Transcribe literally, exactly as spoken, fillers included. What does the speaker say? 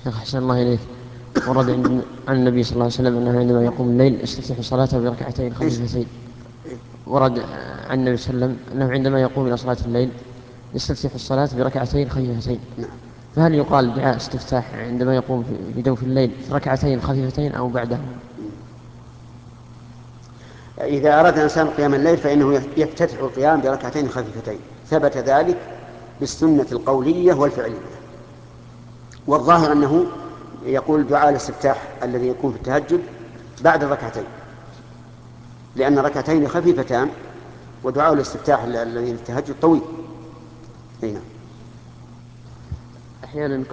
أحسن الله إليك. ورد عن عن النبي صلى الله عليه وسلم أنه عندما يقوم الليل يستفتح صلاته بركعتين إيش؟ خفيفتين. ورد عن النبي صلى الله عليه وسلم أنه عندما يقوم إلى صلاة الليل يستفتح الصلاة بركعتين خفيفتين. نعم. فهل يقال دعاء استفتاح عندما يقوم في جوف الليل في ركعتين خفيفتين أو بعده؟ إذا أراد الإنسان قيام الليل فإنه يفتتح القيام بركعتين خفيفتين، ثبت ذلك بالسنة القولية والفعلية. والظاهر أنه يقول دعاء الاستفتاح الذي يكون في التهجد بعد الركعتين، لأن ركعتين خفيفتان، ودعاء الاستفتاح الذي في التهجد طويل. هنا أحيانا